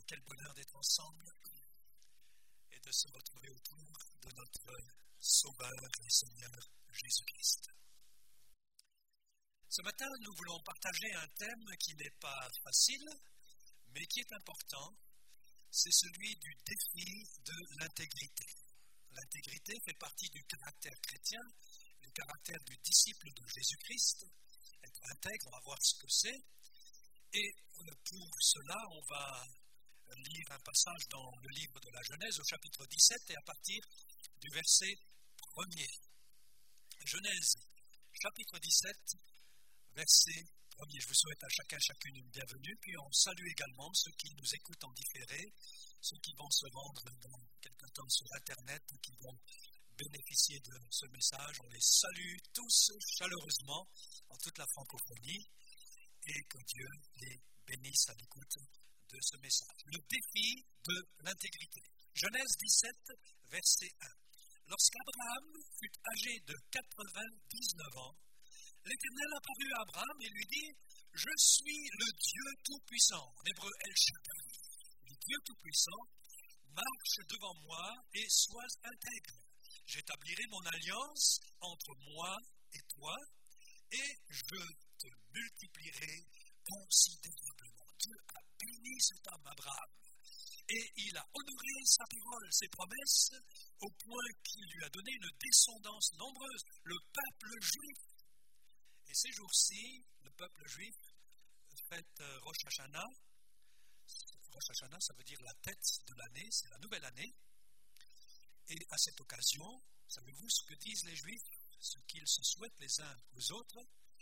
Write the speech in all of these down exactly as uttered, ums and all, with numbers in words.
Quel bonheur d'être ensemble et de se retrouver autour de notre Sauveur et Seigneur Jésus-Christ. Ce matin, nous voulons partager un thème qui n'est pas facile, mais qui est important. C'est celui du défi de l'intégrité. L'intégrité fait partie du caractère chrétien, du caractère du disciple de Jésus-Christ. Être intègre, on va voir ce que c'est. Et pour cela, on va lire un passage dans le livre de la Genèse au chapitre dix-sept et à partir du verset premier. Genèse, chapitre dix-sept, verset premier. Je vous souhaite à chacun, chacune une bienvenue, puis on salue également ceux qui nous écoutent en différé, ceux qui vont se rendre dans quelque temps sur Internet, qui vont bénéficier de ce message. On les salue tous chaleureusement en toute la francophonie et que Dieu les bénisse à l'écoute de ce message. Le défi de l'intégrité. Genèse dix-sept, verset un. Lorsqu'Abraham fut âgé de quatre-vingt-dix-neuf ans, l'Éternel apparut à Abraham et lui dit « Je suis le Dieu Tout-Puissant ». En hébreu, El Shaddai. Le Dieu Tout-Puissant, marche devant moi et sois intègre. J'établirai mon alliance entre moi et toi et je te multiplierai considérablement. Dieu a béni cet homme, Abraham, et il a honoré sa parole, ses promesses, au point qu'il lui a donné une descendance nombreuse, le peuple juif. Et ces jours-ci, le peuple juif fête Rosh Hashanah. Rosh Hashanah, ça veut dire la tête de l'année, c'est la nouvelle année. Et à cette occasion, savez-vous ce que disent les Juifs, ce qu'ils se souhaitent les uns aux autres?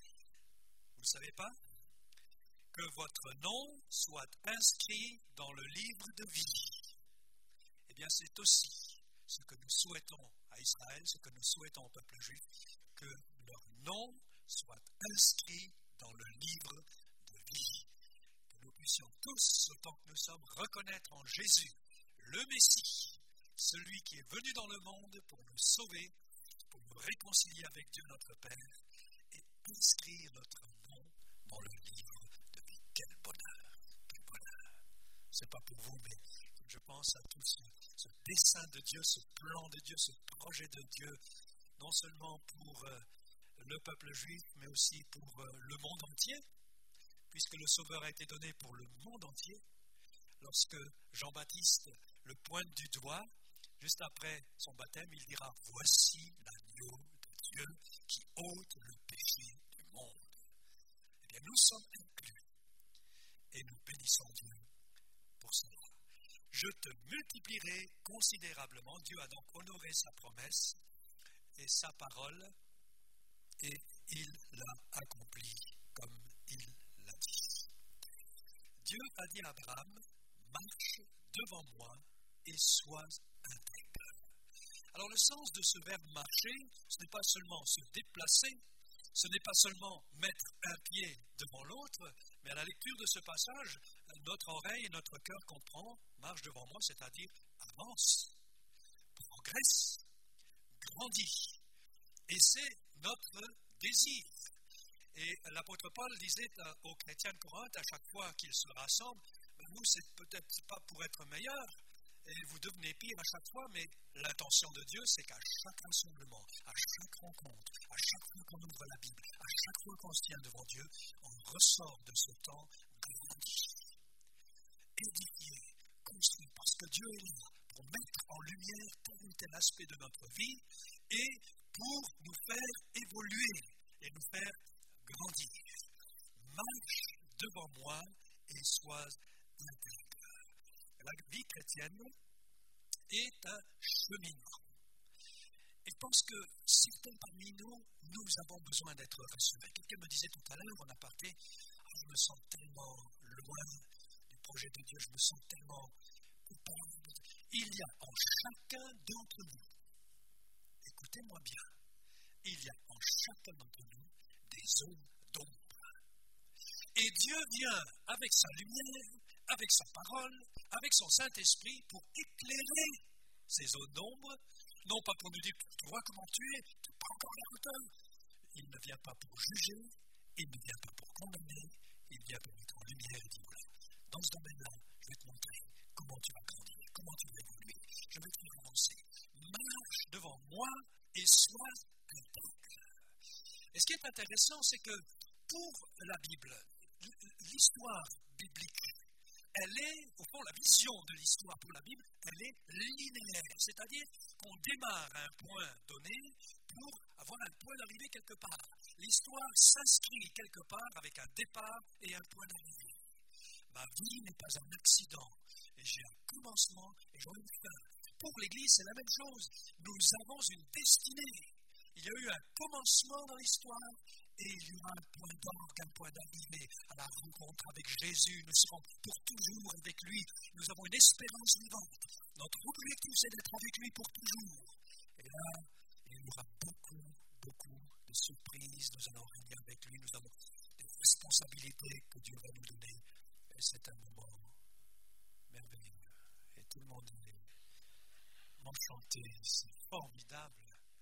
Vous ne savez pas? Que votre nom soit inscrit dans le livre de vie. Eh bien, c'est aussi ce que nous souhaitons à Israël, ce que nous souhaitons au peuple juif, que leur nom soit inscrit dans le livre de vie. Que nous puissions tous, autant que nous sommes, reconnaître en Jésus le Messie, celui qui est venu dans le monde pour nous sauver, pour nous réconcilier avec Dieu notre Père et inscrire notre nom dans le livre de vie. Quel bonheur, quel bonheur. Ce n'est pas pour vous, mais je pense à tout ce, ce dessein de Dieu, ce plan de Dieu, ce projet de Dieu, non seulement pour euh, le peuple juif, mais aussi pour euh, le monde entier, puisque le Sauveur a été donné pour le monde entier. Lorsque Jean-Baptiste le pointe du doigt, juste après son baptême, il dira « Voici l'agneau de Dieu qui ôte le péché du monde ». Eh bien, nous sommes inclus et nous bénissons Dieu pour cela. Je te multiplierai considérablement. Dieu a donc honoré sa promesse et sa parole et il l'a accompli comme il l'a dit. Dieu a dit à Abraham « Marche devant moi et sois intègre ». Alors le sens de ce verbe marcher, ce n'est pas seulement se déplacer, ce n'est pas seulement mettre un pied devant l'autre, mais à la lecture de ce passage, notre oreille et notre cœur comprend, marche devant moi, c'est-à-dire avance, progresse, grandit. Et c'est notre désir. Et l'apôtre Paul disait aux chrétiens de Corinthe, à chaque fois qu'ils se rassemblent, vous, c'est peut-être pas pour être meilleur, et vous devenez pire à chaque fois, mais l'intention de Dieu, c'est qu'à chaque rassemblement, à chaque rencontre, à chaque fois qu'on ouvre la Bible, à chaque fois qu'on se tient devant Dieu, on ressort de ce temps grandi, édifié, construit, parce que Dieu est là pour mettre en lumière tel ou tel aspect de notre vie et pour nous faire évoluer et nous faire grandir. Marche devant moi et sois intègre. La vie chrétienne est un cheminement. Et je pense que certains parmi nous, nous avons besoin d'être rassurés. Quelqu'un me disait tout à l'heure, en aparté, ah, je me sens tellement loin du projet de Dieu, je me sens tellement coupable. Il y a en chacun d'entre nous, écoutez-moi bien, il y a en chacun d'entre nous des zones d'ombre. Et Dieu vient avec sa lumière, avec sa parole, avec son Saint-Esprit pour éclairer ces zones d'ombre, non pas pour nous dire « tu vois comment tu es, tu n'es pas encore à la hauteur ». Il ne vient pas pour juger, il ne vient pas pour condamner, il vient pour mettre en lumière et dire « voilà, dans ce domaine-là, je vais te montrer intéressant, c'est que pour la Bible, l'histoire biblique, elle est, au fond, la vision de l'histoire pour la Bible, elle est linéaire. C'est-à-dire qu'on démarre à un point donné pour avoir un point d'arrivée quelque part. L'histoire s'inscrit quelque part avec un départ et un point d'arrivée. Ma vie n'est pas un accident, et j'ai un commencement et j'aurai une fin. Pour l'Église, c'est la même chose. Nous avons une destinée. Il y a eu un commencement dans l'histoire, et il y aura un point d'orgue, un point d'arrivée à la rencontre avec Jésus. Nous serons pour toujours avec lui. Nous avons une espérance vivante. Notre objectif, c'est d'être avec lui pour toujours. Et là, il y aura beaucoup, beaucoup de surprises. Nous allons régner avec lui. Nous avons des responsabilités que Dieu va nous donner. Et c'est un moment merveilleux. Et tout le monde est enchanté. C'est formidable.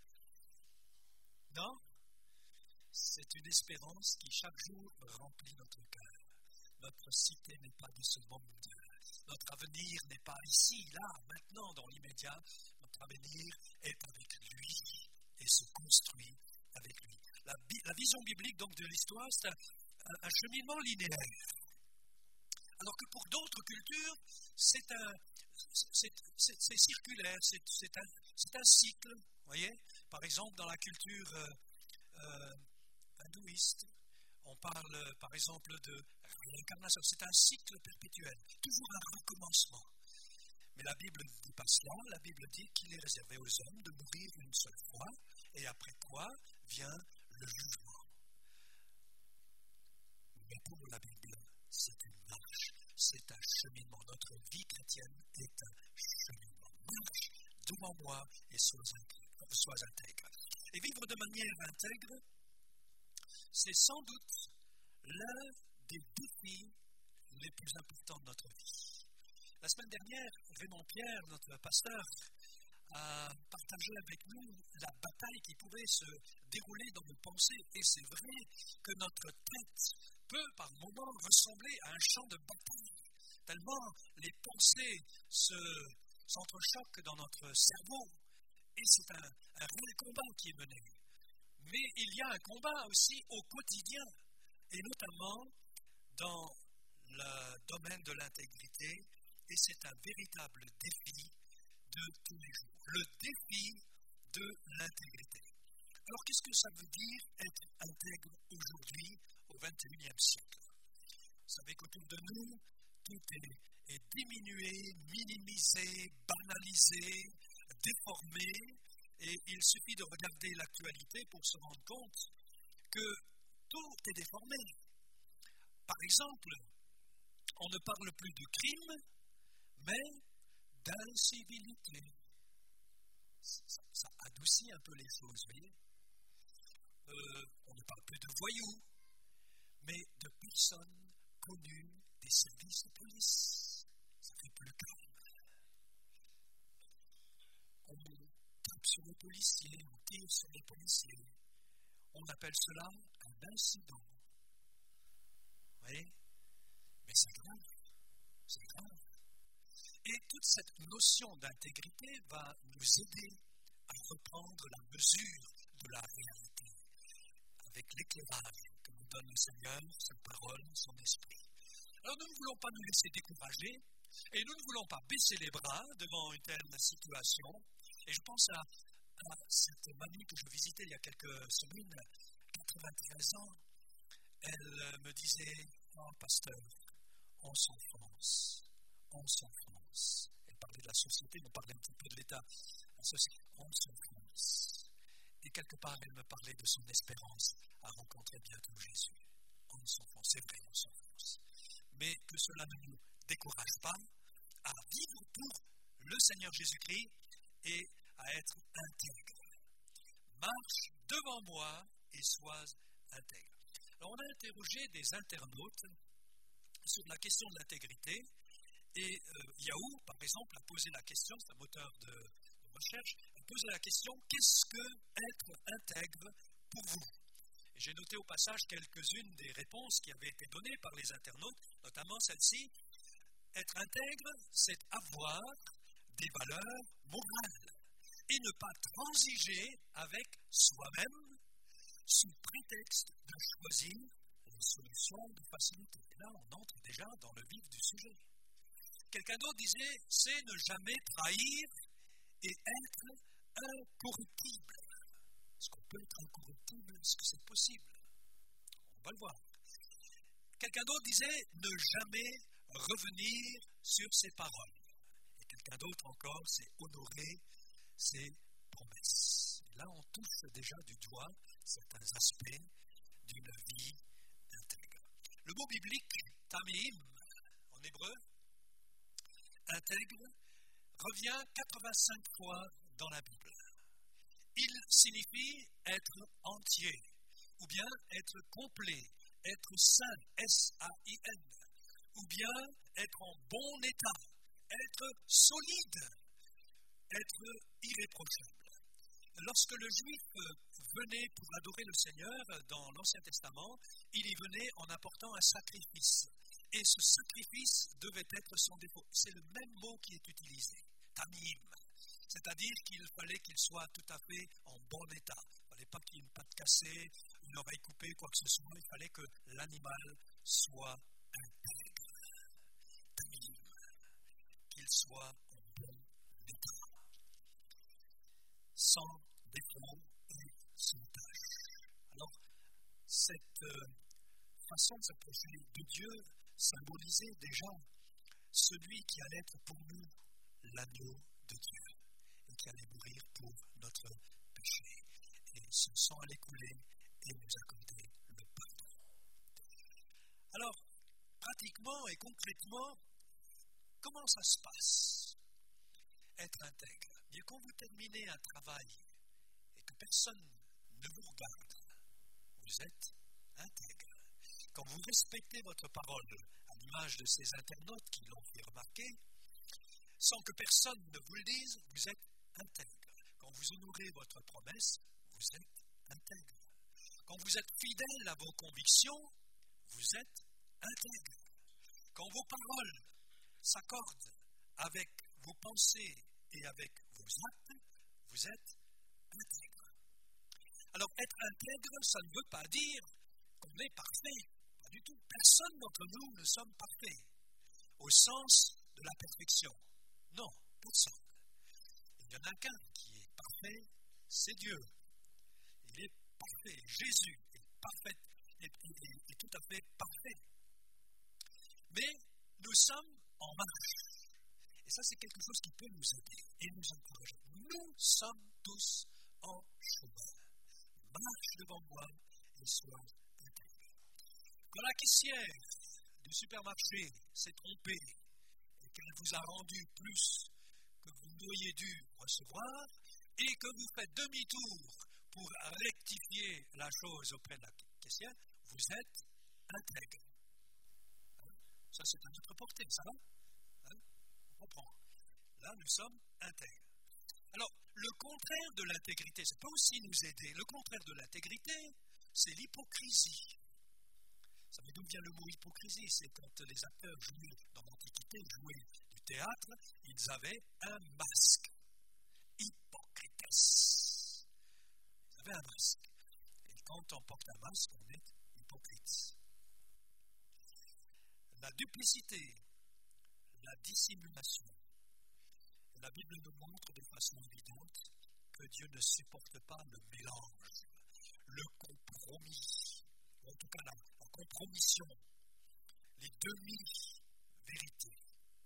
Non? C'est une espérance qui chaque jour remplit notre cœur. Notre cité n'est pas de ce monde. Notre avenir n'est pas ici, là, maintenant, dans l'immédiat. Notre avenir est avec lui et se construit avec lui. La, la vision biblique donc de l'histoire, c'est un, un, un cheminement linéaire. Alors que pour d'autres cultures, c'est un, c'est, c'est, c'est circulaire, c'est, c'est, un, c'est un cycle. Voyez, par exemple, dans la culture euh, euh, hindouiste, on parle par exemple de réincarnation. C'est un cycle perpétuel, toujours un recommencement. Mais la Bible ne dit pas cela. La Bible dit qu'il est réservé aux hommes de mourir une seule fois, et après quoi vient le jugement. Mais pour la Bible, c'est une marche, c'est un cheminement. Notre vie chrétienne est un cheminement. Marche devant moi et sois intègre. Et vivre de manière intègre, c'est sans doute l'un des défis les plus importants de notre vie. La semaine dernière, Raymond Pierre, notre pasteur, a partagé avec nous la bataille qui pouvait se dérouler dans nos pensées. Et c'est vrai que notre tête peut par moments ressembler à un champ de bataille, tellement les pensées se, s'entrechoquent dans notre cerveau. Et c'est un, un réel combat qui est mené. Mais il y a un combat aussi au quotidien, et notamment dans le domaine de l'intégrité, et c'est un véritable défi de tous les jours. Le défi de l'intégrité. Alors qu'est-ce que ça veut dire être intègre aujourd'hui au vingt et unième siècle? Vous savez qu'autour de nous, tout est, est diminué, minimisé, banalisé, déformé, et il suffit de regarder l'actualité pour se rendre compte que tout est déformé. Par exemple, on ne parle plus de crime, mais d'incivilité. Ça, ça adoucit un peu les choses, vous voyez. Euh, on ne parle plus de voyous, mais de personnes connues des services de police. Ça fait plus calme. On tape sur les policiers, on tire sur les policiers. On appelle cela un incident. Vous voyez? Mais c'est grave. C'est grave. Et toute cette notion d'intégrité va nous aider à reprendre la mesure de la réalité, avec l'éclairage que nous donne le Seigneur, sa parole, son esprit. Alors nous ne voulons pas nous laisser décourager, et nous ne voulons pas baisser les bras devant une telle situation. Et je pense à, à cette mamie que je visitais il y a quelques semaines, quatre-vingt-treize ans. Elle me disait, oh pasteur, on s'enfonce. On s'enfonce. Elle parlait de la société, on parlait un petit peu de l'État. On s'enfonce. Et quelque part, elle me parlait de son espérance à rencontrer bientôt Jésus. On s'enfonce, c'est vrai, on s'enfonce. Mais que cela ne nous décourage pas à vivre pour le Seigneur Jésus-Christ et à être intègre. Marche devant moi et sois intègre. Alors, on a interrogé des internautes sur la question de l'intégrité. Et euh, Yahoo, par exemple, a posé la question, c'est un moteur de, de recherche, a posé la question, qu'est-ce que être intègre pour vous? Et j'ai noté au passage quelques-unes des réponses qui avaient été données par les internautes, notamment celle-ci. Être intègre, c'est avoir des valeurs morales et ne pas transiger avec soi-même sous prétexte de choisir les solutions de facilité. Et là, on entre déjà dans le vif du sujet. Quelqu'un d'autre disait, c'est ne jamais trahir et être incorruptible. Est-ce qu'on peut être incorruptible? Est-ce que c'est possible? On va le voir. Quelqu'un d'autre disait, ne jamais revenir sur ses paroles. Et quelqu'un d'autre encore, c'est honorer ses promesses. Et là, on touche déjà du doigt certains aspects d'une vie intègre. Le mot biblique, tamim, en hébreu, intègre, revient quatre-vingt-cinq fois dans la Bible. Il signifie être entier, ou bien être complet, être saint, S A I N, ou bien être en bon état, être solide, être irréprochable. Lorsque le juif venait pour adorer le Seigneur dans l'Ancien Testament, il y venait en apportant un sacrifice. Et ce sacrifice devait être sans défaut. C'est le même mot qui est utilisé, tamim. C'est-à-dire qu'il fallait qu'il soit tout à fait en bon état. Il ne fallait pas qu'il y ait une patte cassée, une oreille coupée, quoi que ce soit. Il fallait que l'animal soit intègre. Tamim. Qu'il soit en bon état. Sans défaut et sans tâche. Alors, cette euh, façon de s'approcher de Dieu symbolisait déjà celui qui allait être pour nous l'agneau de Dieu et qui allait mourir pour notre péché. Et son sang allait couler et nous accorder le pardon. Alors, pratiquement et concrètement, comment ça se passe? Être intègre. Bien, quand vous terminez un travail et que personne ne vous regarde, vous êtes intègre. Quand vous respectez votre parole, à l'image de ces internautes qui l'ont fait remarquer, sans que personne ne vous le dise, vous êtes intègre. Quand vous honorez votre promesse, vous êtes intègre. Quand vous êtes fidèle à vos convictions, vous êtes intègre. Quand vos paroles s'accordent avec vos pensées et avec vos actes, vous êtes intègre. Alors, être intègre, ça ne veut pas dire qu'on est parfait. Pas du tout. Personne d'entre nous ne sommes parfaits, au sens de la perfection. Non, personne. Il n'y en a qu'un qui est parfait, c'est Dieu. Il est parfait. Jésus est parfait, est, est, est tout à fait parfait. Mais nous sommes en marche. Et ça, c'est quelque chose qui peut nous aider et nous encourager. Nous sommes tous en chemin. Marche devant moi et sois intègre. Quand la caissière du supermarché s'est trompée et qu'elle vous a rendu plus que vous n'auriez dû recevoir et que vous faites demi-tour pour rectifier la chose auprès de la caissière, vous êtes intègre. Ça, c'est à notre portée, ça va? Hein? On comprend. Là, nous sommes intègres. Alors, le contraire de l'intégrité, ça peut aussi nous aider. Le contraire de l'intégrité, c'est l'hypocrisie. Ça veut d'où vient le mot hypocrisie? C'est quand les acteurs jouaient dans l'Antiquité, jouaient du théâtre, ils avaient un masque. Hypocrites. Ils avaient un masque. Et quand on porte un masque, on est hypocrite. La duplicité, la dissimulation. La Bible nous montre de façon évidente que Dieu ne supporte pas le mélange, le compromis, ou en tout cas la, la compromission, les demi-vérités.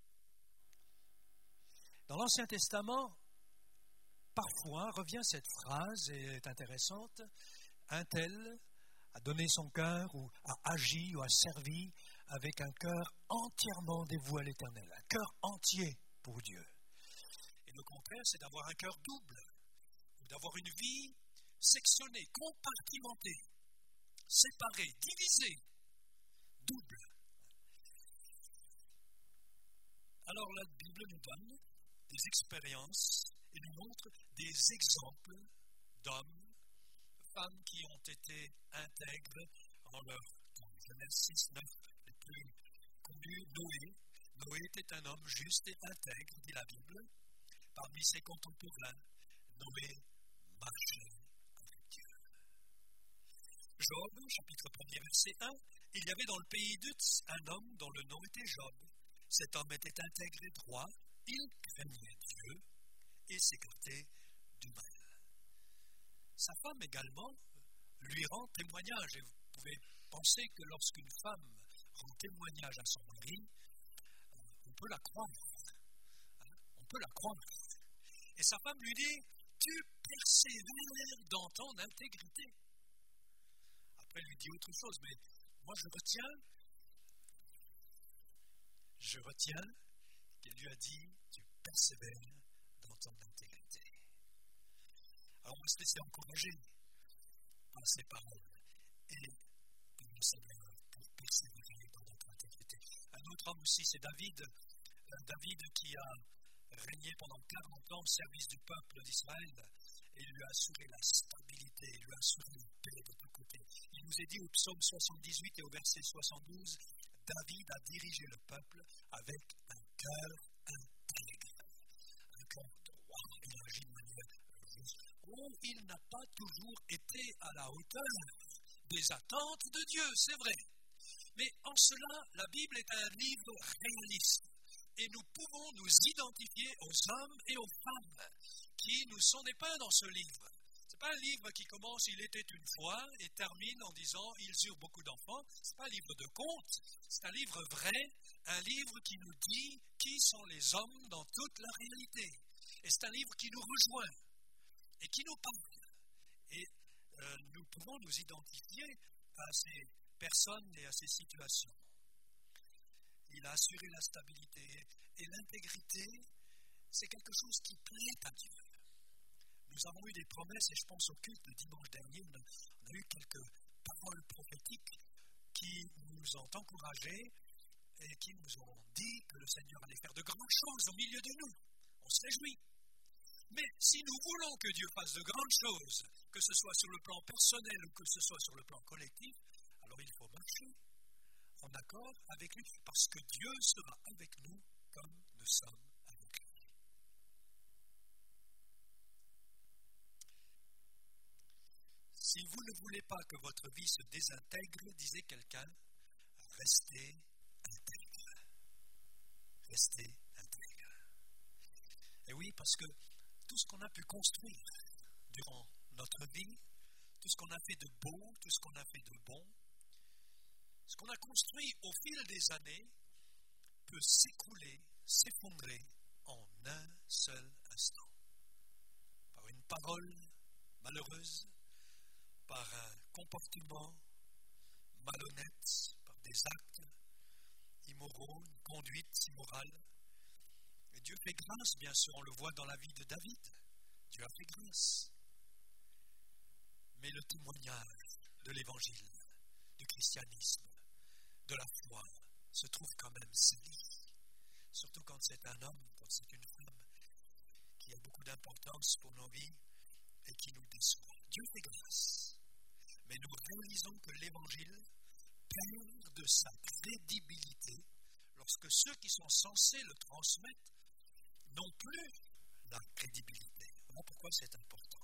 Dans l'Ancien Testament, parfois revient cette phrase, et est intéressante, un tel a donné son cœur ou a agi ou a servi avec un cœur entièrement dévoué à l'Éternel, un cœur entier pour Dieu. Et le contraire, c'est d'avoir un cœur double, ou d'avoir une vie sectionnée, compartimentée, séparée, divisée, double. Alors la Bible nous donne des expériences et nous montre des exemples d'hommes, femmes qui ont été intègres en leur temps. Genèse six, neuf, les plus connus, Noé. Noé était un homme juste et intègre, dit la Bible. Parmi ses contemporains, Noé marchait avec Dieu. Job, chapitre premier, verset un, « Il y avait dans le pays d'Uz un homme dont le nom était Job. Cet homme était intègre et droit, il craignait Dieu et s'écartait du mal. » Sa femme également lui rend témoignage, et vous pouvez penser que lorsqu'une femme rend témoignage à son mari, on peut la croire. On peut la croire. Et sa femme lui dit, « Tu persévères dans ton intégrité. » Après, elle lui dit autre chose, mais moi je retiens, je retiens qu'elle lui a dit, « Tu persévères dans ton intégrité. » Alors on va se laisser encourager par ces paroles et le Seigneur pour persévérer dans notre intégrité. Un autre homme aussi, c'est David, euh, David qui a régné pendant quarante ans au service du peuple d'Israël et il lui a assuré la stabilité, il lui a assuré la paix de tous côtés. Il nous est dit au psaume soixante-dix-huit et au verset soixante-douze, David a dirigé le peuple avec un cœur intègre, un cœur droit, il agit de manière juste. Oh, il n'a pas toujours été à la hauteur des attentes de Dieu, c'est vrai. Mais en cela, la Bible est un livre réaliste. Et nous pouvons nous identifier aux hommes et aux femmes qui nous sont dépeints dans ce livre. Ce n'est pas un livre qui commence « Il était une fois » et termine en disant « Ils eurent beaucoup d'enfants ». Ce n'est pas un livre de contes, c'est un livre vrai, un livre qui nous dit qui sont les hommes dans toute la réalité. Et c'est un livre qui nous rejoint et qui nous parle. Et euh, nous pouvons nous identifier à ces personnes et à ces situations. Il a assuré la stabilité et l'intégrité, c'est quelque chose qui plaît à Dieu. Nous avons eu des promesses, et je pense au culte de dimanche dernier, on a, on a eu quelques paroles prophétiques qui nous ont encouragés et qui nous ont dit que le Seigneur allait faire de grandes choses au milieu de nous. On se réjouit. Mais si nous voulons que Dieu fasse de grandes choses, que ce soit sur le plan personnel ou que ce soit sur le plan collectif, alors il faut marcher en accord avec lui, parce que Dieu sera avec nous comme nous sommes avec lui. Si vous ne voulez pas que votre vie se désintègre, disait quelqu'un, restez intègre. Restez intègre. Et oui, parce que tout ce qu'on a pu construire durant notre vie, tout ce qu'on a fait de beau, tout ce qu'on a fait de bon, ce qu'on a construit au fil des années peut s'écrouler, s'effondrer en un seul instant. Par une parole malheureuse, par un comportement malhonnête, par des actes immoraux, une conduite immorale. Et Dieu fait grâce, bien sûr, on le voit dans la vie de David. Dieu a fait grâce. Mais le témoignage de l'évangile, du christianisme, de la foi, se trouve quand même sali. Surtout quand c'est un homme, quand c'est une femme, qui a beaucoup d'importance pour nos vies et qui nous déçoit. Dieu fait grâce. Mais nous réalisons que l'évangile perd de sa crédibilité lorsque ceux qui sont censés le transmettre n'ont plus la crédibilité. Voilà pourquoi c'est important.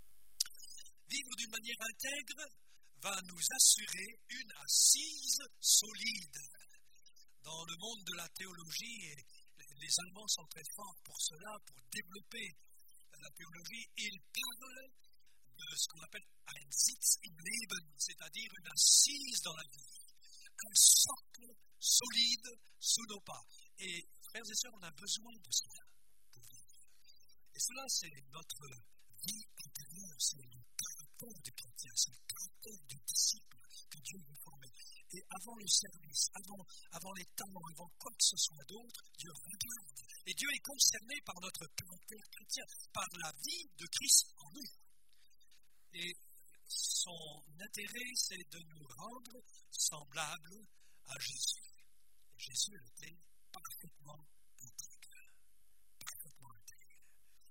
Vivre d'une manière intègre va nous assurer une assise solide. Dans le monde de la théologie, et les Allemands sont très forts pour cela, pour développer la théologie, ils parlent de ce qu'on appelle ein Sitz im Leben, c'est-à-dire une assise dans la vie, un socle solide sous nos pas. Et frères et sœurs, on a besoin de cela pour vivre. Et cela, c'est notre vie intérieure, c'est le caractère du chrétien, c'est le caractère du disciple que Dieu veut former. Et avant le service, avant, avant les talents, avant quoi que ce soit d'autre, Dieu regarde. Et Dieu est concerné par notre caractère chrétien, par la vie de Christ en nous. Et son intérêt, c'est de nous rendre semblables à Jésus. Et Jésus était parfaitement intègre. Parfaitement intègre.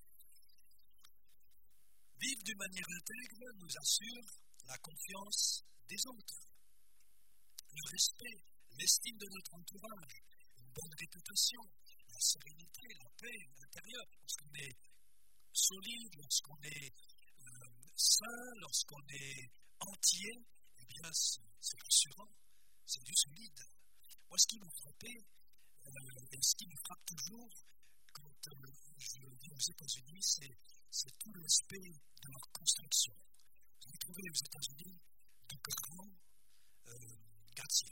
Vivre d'une manière intègre nous assure la confiance des autres, le respect, l'estime de notre entourage, une bonne réputation, la sérénité, la paix intérieure, lorsqu'on est solide, lorsqu'on est euh, sain, lorsqu'on est entier, bien c'est rassurant, c'est du solide. Moi, ce qui m'a frappé, euh, et ce qui me frappe toujours, quand euh, je vis aux États-Unis, c'est, c'est tout l'aspect de leur construction. Vous trouvez aux États-Unis de grands euh, gratte-ciel.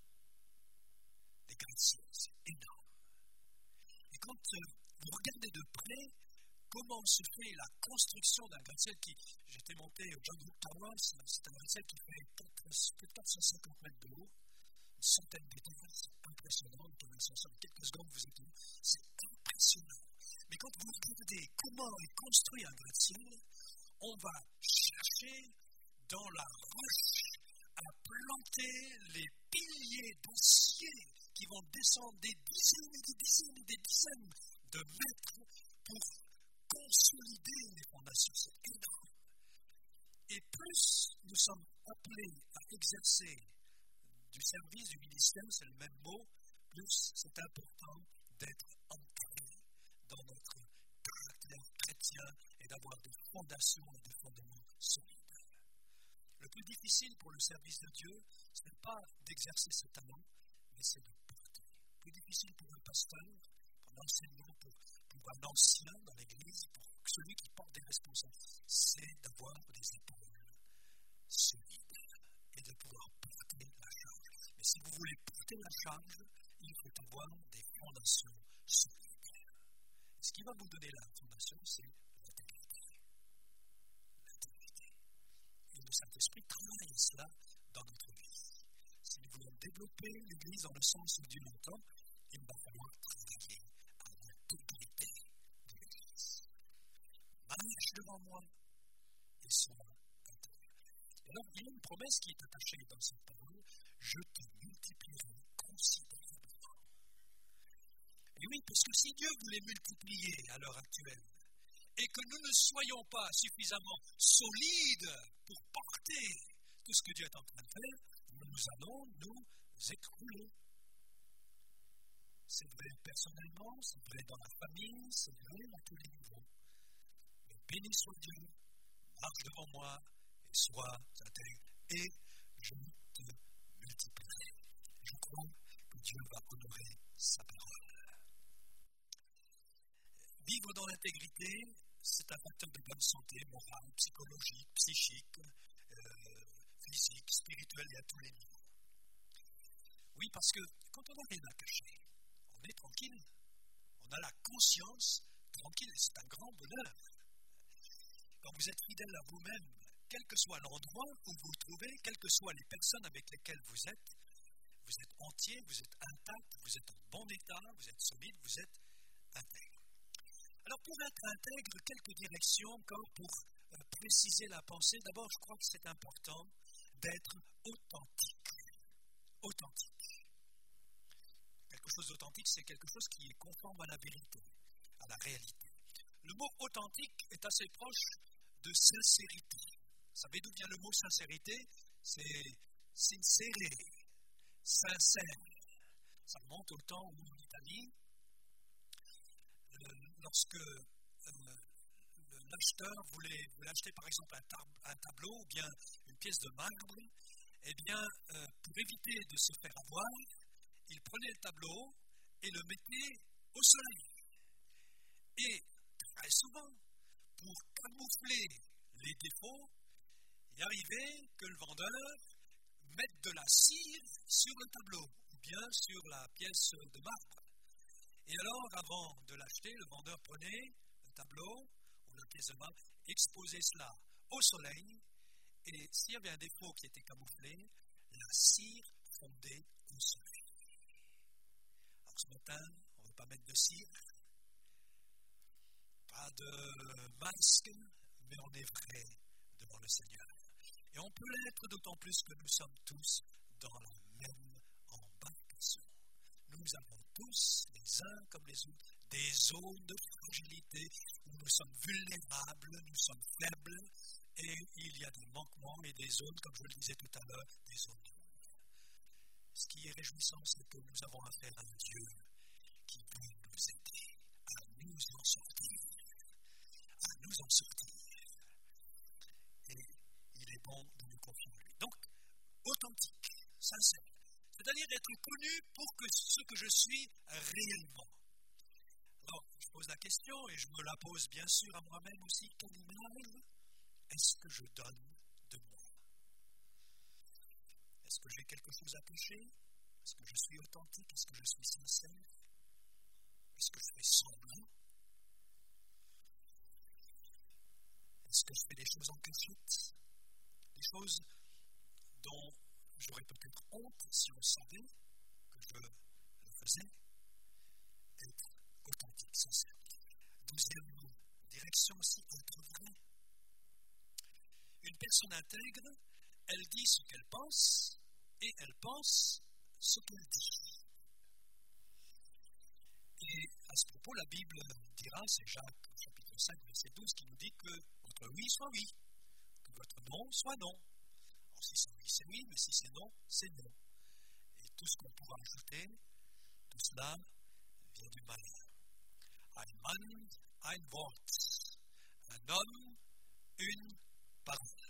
Des gratte-ciel, c'est énorme. Et quand euh, vous regardez de près comment se fait la construction d'un gratte-ciel qui, j'étais monté au John Hook Tower, c'est un gratte-ciel qui fait plus de quatre cent cinquante mètres de haut, une centaine d'étages, c'est impressionnant, dans l'ascenseur, quelques secondes vous êtes là, c'est impressionnant. Mais quand vous regardez comment est construit un gratte-ciel, on va chercher dans la roche à planter les piliers d'acier qui vont descendre des dizaines et des dizaines et des dizaines de mètres pour consolider les fondations. C'est énorme. Et plus nous sommes appelés à exercer du service, du ministère, c'est le même mot, plus c'est important d'être ancré dans notre caractère chrétien et d'avoir des fondations et des fondements solides. Le plus difficile pour le service de Dieu, ce n'est pas d'exercer ce talent, mais c'est de porter. Le plus difficile pour un pasteur, pour un enseignant, pour, pour un ancien dans l'Église, pour celui qui porte des responsabilités, c'est d'avoir des épaules solides et de pouvoir porter la charge. Mais si vous voulez porter la charge, il faut avoir des fondations solides. Et ce qui va vous donner la fondation, c'est l'intégrité. L'intégrité. Et le Saint-Esprit travaille cela dans notre vie. Si nous voulons développer l'Église dans le sens où Dieu l'entend, il va falloir travailler à l'intégrité de l'Église. Marche devant moi et sois intègre. Et alors, il y a une promesse qui est attachée dans cette parole, je te multiplierai considérablement. Et oui, parce que si Dieu voulait multiplier à l'heure actuelle, et que nous ne soyons pas suffisamment solides pour porter tout ce que Dieu est en train de faire, nous allons nous écrouler. C'est vrai personnellement, c'est vrai dans la famille, c'est vrai à tous les niveaux. Mais béni soit Dieu, marche devant moi et sois intègre, et je te multiplierai. Je crois que Dieu va honorer sa parole. Vivre dans l'intégrité, c'est un facteur de bonne santé morale, psychologique, psychique, euh, physique, spirituelle et à tous les niveaux. Oui, parce que quand on n'a rien à cacher, on est tranquille. On a la conscience tranquille et c'est un grand bonheur. Quand vous êtes fidèle à vous-même, quel que soit l'endroit où vous vous trouvez, quelles que soient les personnes avec lesquelles vous êtes, vous êtes entier, vous êtes intact, vous êtes en bon état, vous êtes solide, vous êtes intègre. Alors pour être intègre, quelques directions encore pour euh, préciser la pensée. D'abord, je crois que c'est important d'être authentique. Authentique. Quelque chose d'authentique, c'est quelque chose qui est conforme à la vérité, à la réalité. Le mot authentique est assez proche de sincérité. Vous savez d'où vient le mot sincérité? C'est sincere, sincère. Ça remonte au temps où en Italie, euh, lorsque euh, l'acheteur voulait, voulait acheter par exemple un, tab- un tableau ou bien une pièce de marbre, eh bien, euh, pour éviter de se faire avoir, il prenait le tableau et le mettait au soleil. Et très souvent, pour camoufler les défauts, il arrivait que le vendeur mette de la cire sur le tableau ou bien sur la pièce de marbre. Et alors, avant de l'acheter, le vendeur prenait le tableau ou la pièce de marbre, exposait cela au soleil, et s'il y avait un défaut qui était camouflé, la cire fondait au soleil. Alors ce matin, on ne va pas mettre de cire, pas de masque, mais on est vrai devant le Seigneur. Et on peut l'être d'autant plus que nous sommes tous dans la même embarcation. Nous avons tous, les uns comme les autres, des zones de fragilité où nous sommes vulnérables, nous sommes faibles, et il y a des manquements et des zones, comme je le disais tout à l'heure, des zones d'ombre. Ce qui est réjouissant, c'est que nous avons affaire à un Dieu qui peut nous aider à nous en sortir, à nous en sortir. Et il est bon de nous confier en lui. Donc, d'être connu pour que ce que je suis réellement. Alors, je pose la question, et je me la pose bien sûr à moi-même aussi, quelle image est-ce que je donne de moi? Est-ce que j'ai quelque chose à cacher? Est-ce que je suis authentique? Est-ce que je suis sincère? Est-ce que je fais semblant? Est-ce que je fais des choses en cachette? Des choses dont j'aurais peut-être honte si on savait que je le faisais? Être authentique, sincère. Deuxième direction aussi, être vrai. Une personne intègre, elle dit ce qu'elle pense et elle pense ce qu'elle dit. Et à ce propos, la Bible dira, c'est Jacques, chapitre cinq, verset douze, qui nous dit que votre oui soit oui, que votre non soit non. Alors si c'est oui, c'est oui, mais si c'est non, c'est non. Et tout ce qu'on pourra ajouter, tout cela vient du malheur. Un Mann, ein Wort. Un homme, une parole.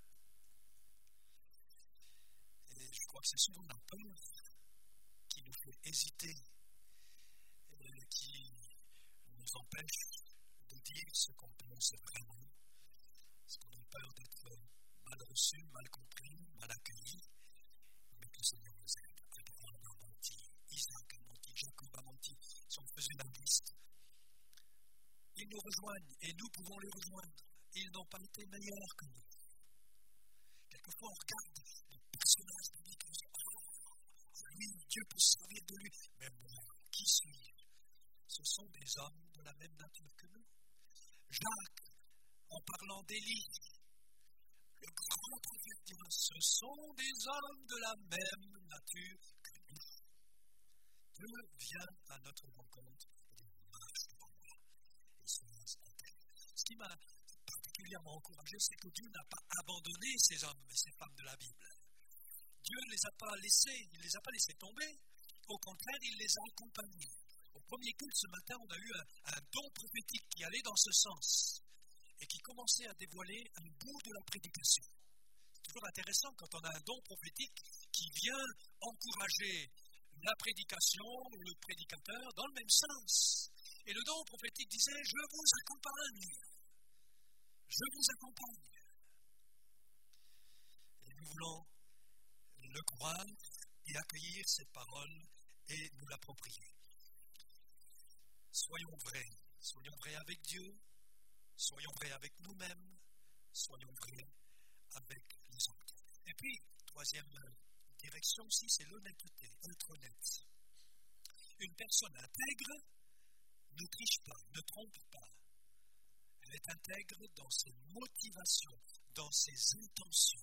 Et je crois que c'est souvent la peur qui nous fait hésiter, et qui nous empêche de dire ce qu'on pense vraiment, parce qu'on a peur d'être mal reçu, mal compris, mal accueilli, mais que le Seigneur nous aide. Abraham a menti, Isaac a menti, Jacob a menti. Si on faisait la liste, ils nous rejoignent et nous pouvons les rejoindre. Ils n'ont pas été meilleurs que nous. Quelquefois, on regarde les personnages bibliques et on se dit, ah, lui, Dieu peut se servir de lui. Mais moi, qui suis-je? Ce sont des hommes de la même nature que nous. Jacques, en parlant d'Élie, le grand prophète dira, ce sont des hommes de la même nature que nous. Dieu vient à notre rencontre et dit, marche devant moi. Et soyons intègres. Ce qui m'a particulièrement encouragé, c'est que Dieu n'a pas abandonné ces hommes et ces femmes de la Bible. Dieu ne les a pas laissés, il ne les a pas laissés tomber. Au contraire, il les a accompagnés. Au premier culte ce matin, on a eu un, un don prophétique qui allait dans ce sens et qui commençait à dévoiler un bout de la prédication. C'est toujours intéressant quand on a un don prophétique qui vient encourager la prédication, le prédicateur, dans le même sens. Et le don prophétique disait, je vous accompagne. Je vous accompagne. Et nous voulons le croire et accueillir cette parole et nous l'approprier. Soyons vrais. Soyons vrais avec Dieu. Soyons vrais avec nous-mêmes. Soyons vrais avec les autres. Et puis, troisième direction aussi, c'est l'honnêteté. Être honnête. Une personne intègre ne triche pas, ne trompe pas. Elle est intègre dans ses motivations, dans ses intentions.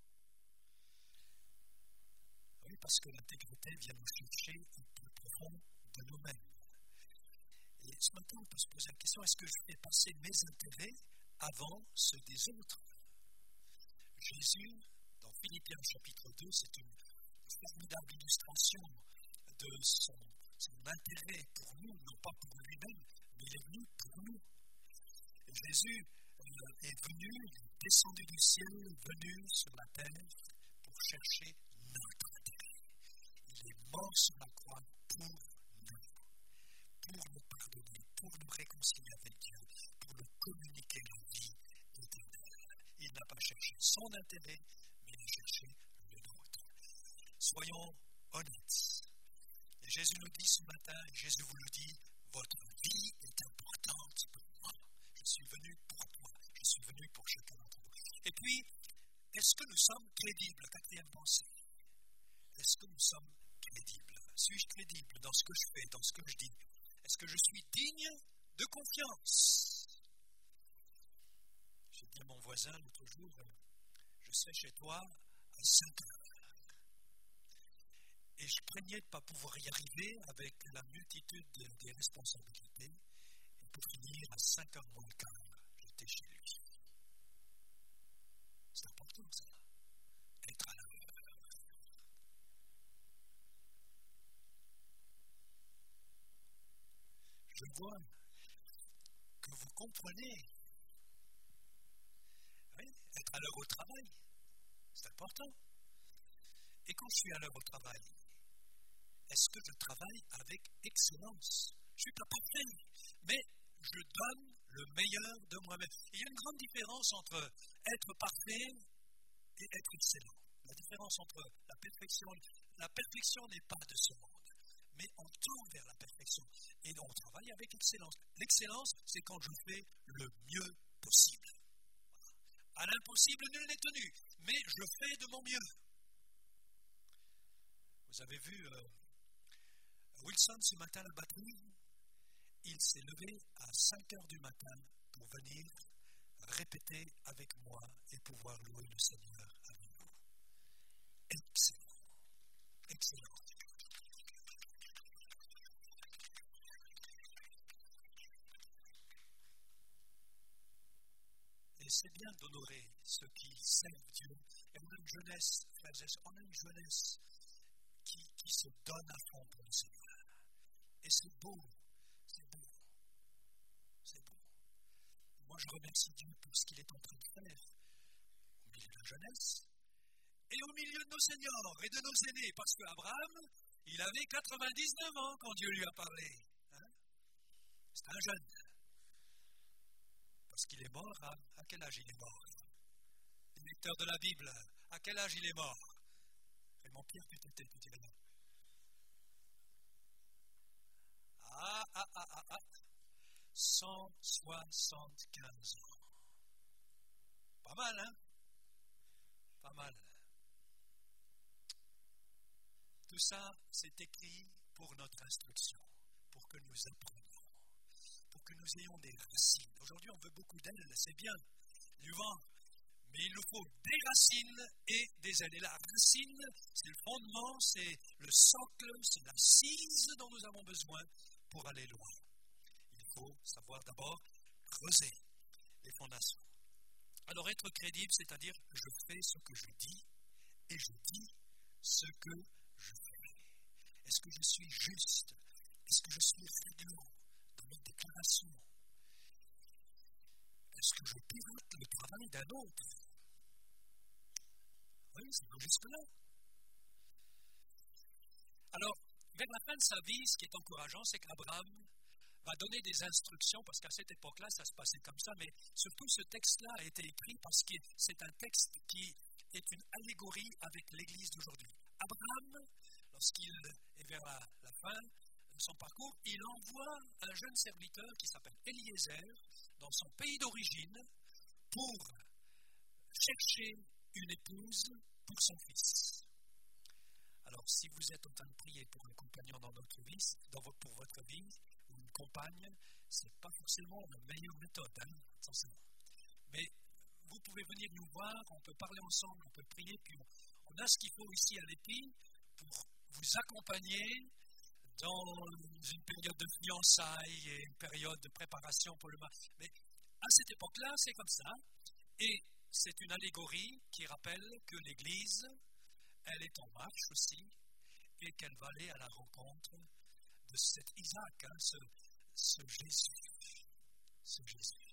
Oui, parce que l'intégrité vient nous chercher au plus profond de nous-mêmes. Et ce matin, on peut se poser la question, est-ce que je fais passer mes intérêts avant ceux des autres? Jésus, dans Philippiens chapitre deux, c'est une formidable illustration de son, son intérêt pour nous, non pas pour lui-même, mais il est venu pour nous. Et Jésus euh, est venu, descendu du ciel, venu sur la terre pour chercher notre intérêt. Il est mort sur la croix pour nous, pour nous pardonner, pour nous réconcilier avec Dieu, pour nous communiquer la vie éternelle. Il n'a pas cherché son intérêt, mais il a cherché le nôtre. Soyons honnêtes. Et Jésus nous dit ce matin, et Jésus vous le dit, votre vie est importante pour moi. Je suis venu pour toi. Je suis venu pour chacun d'entre vous. Et puis, est-ce que nous sommes crédibles? Quatrième pensée. Est-ce que nous sommes crédibles? Suis-je crédible dans ce que je fais, dans ce que je dis? Est-ce que je suis digne de confiance? J'ai dit à mon voisin l'autre jour, je serai chez toi à cinq heures. Et je craignais de ne pas pouvoir y arriver avec la multitude de, des responsabilités. Et pour finir, à cinq heures moins le quart, j'étais chez lui. C'est important ça, être à l'heure. Je vois que vous comprenez. Oui, être à l'heure au travail, c'est important. Et quand je suis à l'heure au travail, est-ce que je travaille avec excellence? Je ne suis pas parfait, mais je donne le meilleur de moi-même. Il y a une grande différence entre être parfait et être excellent. La différence entre la perfection, la perfection n'est pas de ce monde, mais on tend vers la perfection et on travaille avec excellence. L'excellence, c'est quand je fais le mieux possible. À l'impossible, nul n'est tenu, mais je fais de mon mieux. Vous avez vu euh, Wilson ce matin à la batterie, il s'est levé à cinq heures du matin pour venir répéter avec moi et pouvoir louer le Seigneur avec vous. Excellent, excellent. Et c'est bien d'honorer ceux qui servent Dieu. Et on a une jeunesse, frères et sœurs, on a une jeunesse qui, qui se donne à fond pour le Seigneur. Et c'est beau, c'est beau, c'est beau. Moi, je remercie Dieu pour ce qu'il est en train de faire au milieu de la jeunesse et au milieu de nos seniors et de nos aînés. Parce qu'Abraham, il avait quatre-vingt-dix-neuf ans quand Dieu lui a parlé. Hein? C'est un jeune. Parce qu'il est mort, à, à quel âge il est mort? Le lecteur de la Bible, à quel âge il est mort? Et mon Pierre, tu t'étais, tu dirais là. Ah, ah, ah, ah, ah. cent soixante-quinze ans. Pas mal, hein? Pas mal. Tout ça, c'est écrit pour notre instruction, pour que nous apprenions, pour que nous ayons des racines. Aujourd'hui, on veut beaucoup d'ailes, c'est bien, du vent, mais il nous faut des racines et des ailes. Et la racine, c'est le fondement, c'est le socle, c'est l'assise dont nous avons besoin pour aller loin. Il faut savoir d'abord creuser les fondations. Alors, être crédible, c'est-à-dire je fais ce que je dis et je dis ce que je fais. Est-ce que je suis juste? Est-ce que je suis réglo dans mes déclarations? Est-ce que je pilote le travail d'un autre? Oui, c'est jusque-là. Alors, vers la fin de sa vie, ce qui est encourageant, c'est qu'Abraham va donner des instructions, parce qu'à cette époque-là, ça se passait comme ça, mais surtout ce texte-là a été écrit parce que c'est un texte qui est une allégorie avec l'Église d'aujourd'hui. Abraham, lorsqu'il est vers la, la fin de son parcours, il envoie un jeune serviteur qui s'appelle Eliezer dans son pays d'origine pour chercher une épouse pour son fils. Alors, si vous êtes en train de prier pour un compagnon dans notre vie, dans votre, pour votre vie, ou une compagne, ce n'est pas forcément la meilleure méthode, hein, attention. Mais vous pouvez venir nous voir, on peut parler ensemble, on peut prier, puis on, on a ce qu'il faut ici à l'Épi pour vous accompagner dans une période de fiançailles et une période de préparation pour le mariage. Mais à cette époque-là, c'est comme ça. Et c'est une allégorie qui rappelle que l'Église, elle est en marche aussi, et qu'elle va aller à la rencontre de cet Isaac, hein, ce, ce Jésus, ce Jésus,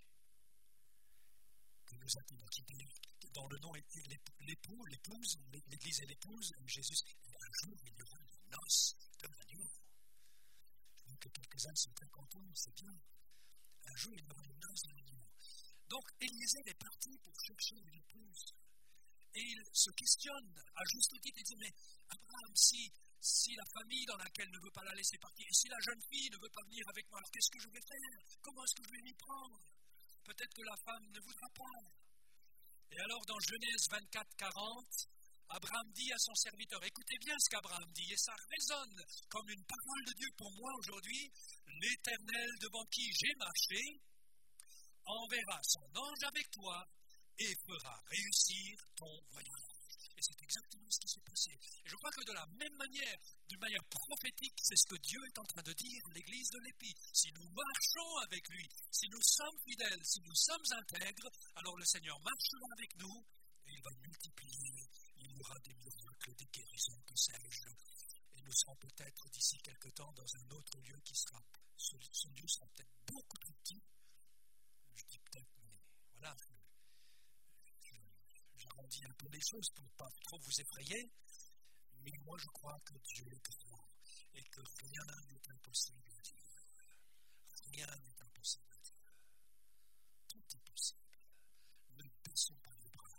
que nous a quitté dans le nom, l'époux, l'épouse, l'Église est l'épouse, Jésus, et un jour il y aura les noces de l'agneau. Je vois que quelques-uns sont très contents, c'est bien. Un jour il y aura les noces de l'agneau. Donc Eliezer est parti pour chercher une épouse. Et il se questionne à juste titre, il dit, mais Abraham, si, si la famille dans laquelle ne veut pas la laisser partir, et si la jeune fille ne veut pas venir avec moi, alors qu'est-ce que je vais faire? Comment est-ce que je vais m'y prendre? Peut-être que la femme ne voudra pas. Et alors dans Genèse vingt-quatre, quarante, Abraham dit à son serviteur, écoutez bien ce qu'Abraham dit, et ça résonne comme une parole de Dieu pour moi aujourd'hui, l'Éternel devant qui j'ai marché, enverra son ange avec toi, et fera réussir ton voyage. Et c'est exactement ce qui s'est passé. Et je crois que de la même manière, d'une manière prophétique, c'est ce que Dieu est en train de dire à l'Église de l'Épi. Si nous marchons avec lui, si nous sommes fidèles, si nous sommes intègres, alors le Seigneur marchera avec nous et il va multiplier. Il y aura des miracles, des guérisons, que sais-je. Et nous serons peut-être d'ici quelque temps dans un autre lieu qui sera, ce, ce lieu sera peut-être beaucoup plus petit. Je dis peut-être, mais voilà. J'arrondis un peu les choses pour ne pas trop vous effrayer, mais moi je crois que Dieu est grand. que rien n'est impossible à Dieu. Rien n'est impossible à Dieu. Tout est possible. Ne baissons pas les bras.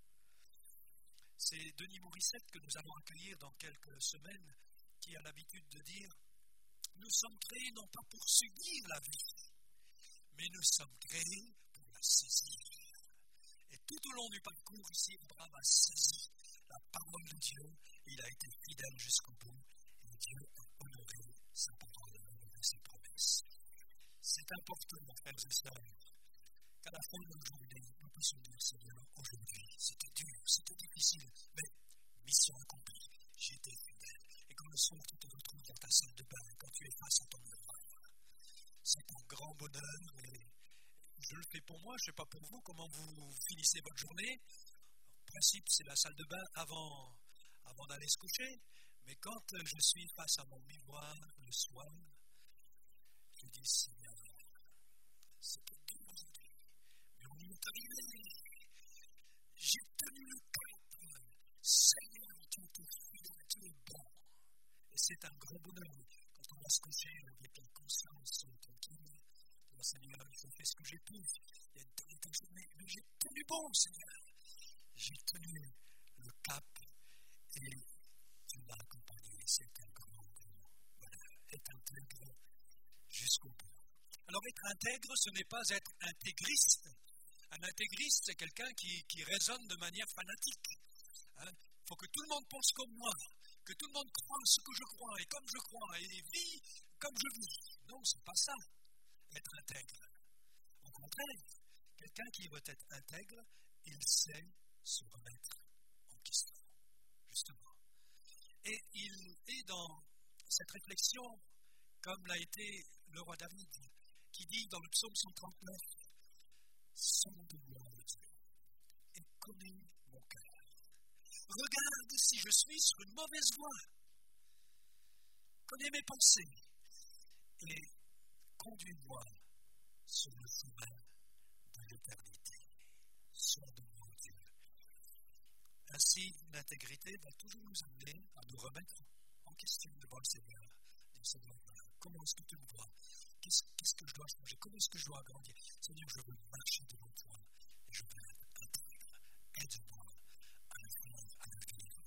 C'est Denis Morissette que nous allons accueillir dans quelques semaines, qui a l'habitude de dire « Nous sommes créés non pas pour subir la vie, mais nous sommes créés pour la saisir. » Et tout au long du parcours, ici, Abraham a saisi la parole de Dieu, il a été fidèle jusqu'au bout, et Dieu a honoré sa parole, a honoré ses promesses. C'est important, mes frères et sœurs, qu'à la fin de notre journée, nous puissions dire, Seigneur, aujourd'hui, c'était dur, c'était difficile, mais mission accomplie, j'ai été fidèle. Et quand le soir, tu te retrouves dans ta salle de bain, quand tu es face à ton miroir, c'est un grand bonheur, et je le fais pour moi, je ne sais pas pour vous, comment vous finissez votre journée. En principe, c'est la salle de bain avant, avant d'aller se coucher, mais quand je suis face à mon miroir le soir, je dis, Seigneur, c'était dur aujourd'hui, mais on y est arrivé. J'ai tenu le cap. Seigneur, tu es fidèle, tu es bon. Et c'est un grand bonheur quand on va se coucher avec la conscience tranquille. Seigneur, j'ai fait ce que j'ai pu. Il y a une telle et telle journée, mais j'ai tenu bon, Seigneur. J'ai tenu le cap et tu m'as accompagné. C'est un grand, grand bonheur. Être intègre jusqu'au bout. Alors, être intègre, ce n'est pas être intégriste. Un intégriste, c'est quelqu'un qui, qui raisonne de manière fanatique. Il hein? faut que tout le monde pense comme moi, que tout le monde croit ce que je crois et comme je crois et vit comme je vis. Non, ce n'est pas ça. Être intègre. Au contraire, quelqu'un qui veut être intègre, il sait se remettre en question, justement. Et il est dans cette réflexion, comme l'a été le roi David, qui dit dans le psaume cent trente-neuf, « Sonde-moi, Dieu, et connais mon cœur. Regarde si je suis sur une mauvaise voie. Connais mes pensées. Et conduis-moi sur le chemin de l'éternité. Sonde-moi, Dieu. » Ainsi, l'intégrité va toujours nous amener à nous remettre en question devant le Seigneur. Dire, Seigneur, comment est-ce que tu me vois? Qu'est-ce, qu'est-ce que je dois changer? Comment est-ce que je dois grandir? Seigneur, je veux marcher devant toi et je veux être intègre. Aide-moi à le vivre, à le vivre.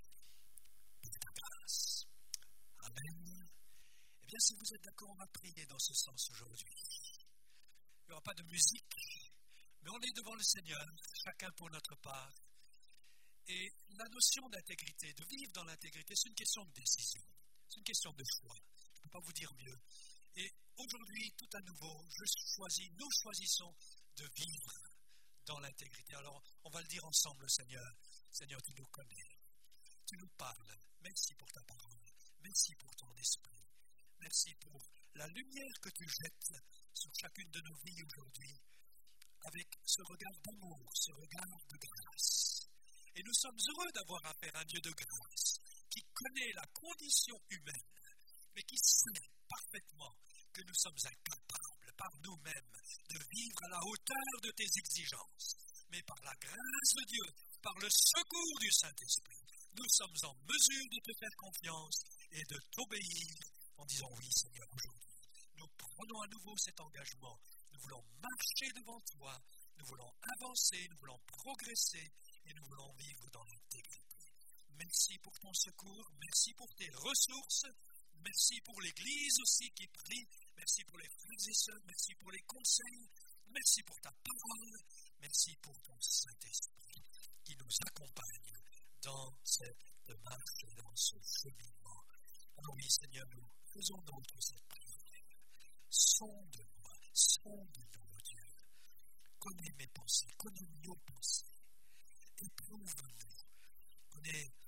De ta grâce. Amen. Eh bien, si vous êtes d'accord, on va prier dans ce sens aujourd'hui. Il n'y aura pas de musique, mais on est devant le Seigneur, chacun pour notre part. Et la notion d'intégrité, de vivre dans l'intégrité, c'est une question de décision, c'est une question de choix. Je ne peux pas vous dire mieux. Et aujourd'hui, tout à nouveau, je choisis, nous choisissons de vivre dans l'intégrité. Alors, on va le dire ensemble, Seigneur. Seigneur, tu nous connais, tu nous parles. Merci pour ta parole, merci pour ton esprit. Merci pour la lumière que tu jettes sur chacune de nos vies aujourd'hui, avec ce regard d'amour, ce regard de grâce. Et nous sommes heureux d'avoir affaire à un Dieu de grâce, qui connaît la condition humaine, mais qui sait parfaitement que nous sommes incapables par nous-mêmes de vivre à la hauteur de tes exigences. Mais par la grâce de Dieu, par le secours du Saint-Esprit, nous sommes en mesure de te faire confiance et de t'obéir en disant oui, Seigneur, aujourd'hui. Nous prenons à nouveau cet engagement. Nous voulons marcher devant toi, nous voulons avancer, nous voulons progresser et nous voulons vivre dans l'intégrité. Merci pour ton secours, merci pour tes ressources, merci pour l'Église aussi qui prie, merci pour les frères et sœurs, merci pour les conseils, merci pour ta parole, merci pour ton Saint-Esprit qui nous accompagne dans cette marche et dans ce cheminement. Alors oui, Seigneur, nous faisons notre cette prière. Sonde-moi, sonde-nous, Dieu. Connais mes pensées, connais nos pensées. Éprouve-nous. Connais